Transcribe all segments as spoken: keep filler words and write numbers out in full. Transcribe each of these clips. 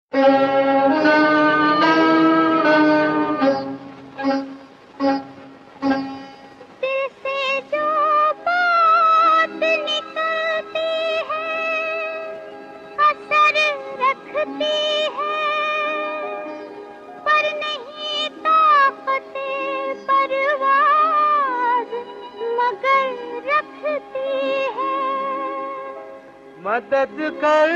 मदद कर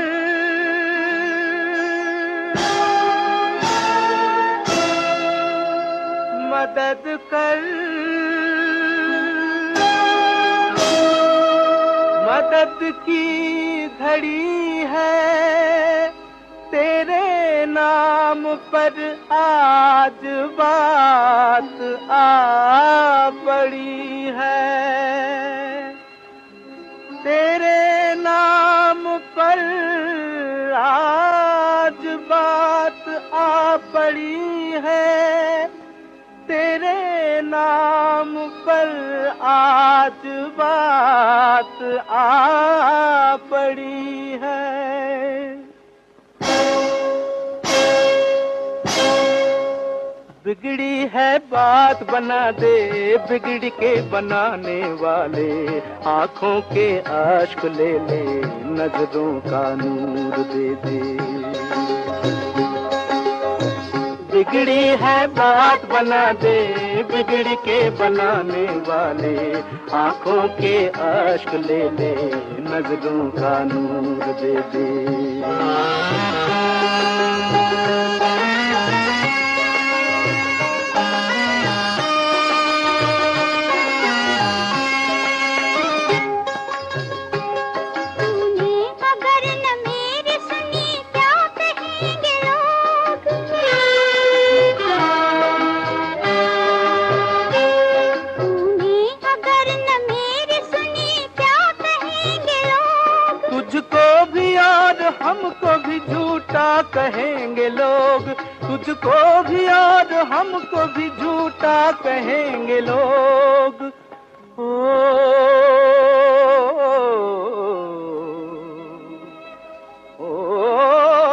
मदद कर मदद की घड़ी है तेरे नाम पर आज बात आ पड़ी है तेरे नाम पर आज बात आ पड़ी है तेरे नाम पर आज बात आ पड़ी है। बिगड़ी है बात बना दे बिगड़ के बनाने वाले आँखों के आश्क ले ले नजरों का नूर दे दे। बिगड़ी है बात बना दे बिगड़ के बनाने वाले आँखों के आश्क ले ले नजरों का नूर दे दे। हमको भी झूठा कहेंगे लोग तुझको भी और हमको भी झूठा कहेंगे लोग। ओ, ओ, ओ,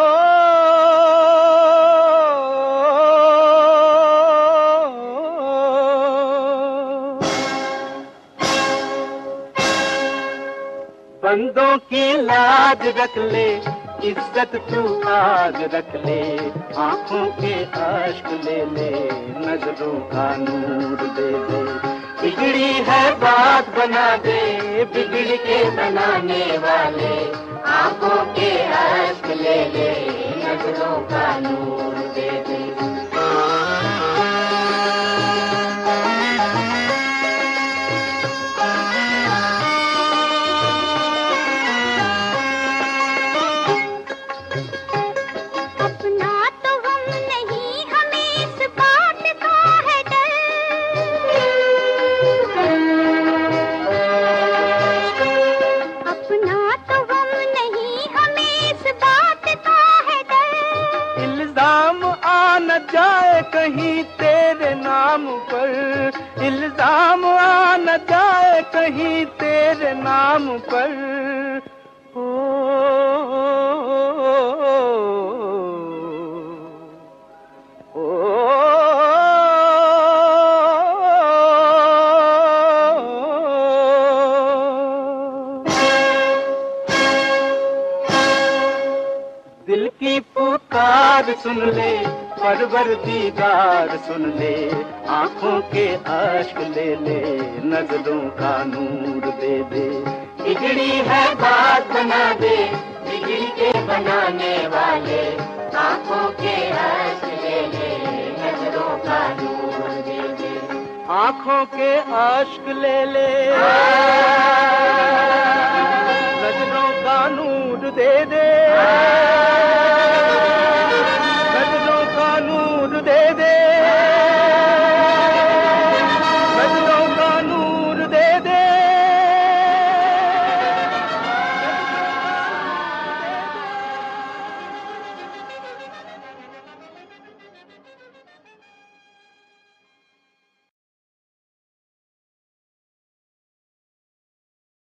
बंदों की लाज रख ले इज्जत तू आज रख ले आँखों के आश्क ले ले नजरों का नूर दे दे। बिगड़ी है बात बना दे बिगड़ के बनाने वाले आँखों के आश्क ले ले नजरों का नूर दे दे। जाए कहीं तेरे नाम पर इल्जाम आ न जाए कहीं तेरे नाम पर। ओ, ओ, ओ, दिल की पुकार सुन ले परवर दीदार सुन ले आँखों के आश्क ले ले नजरों का नूर दे दे। बिगड़ी है बात बना दे बिगड़ के बनाने वाले आँखों के आश्क ले ले नजरों का नूर दे दे। आँखों के आश्क ले ले नजरों का नूर दे दे।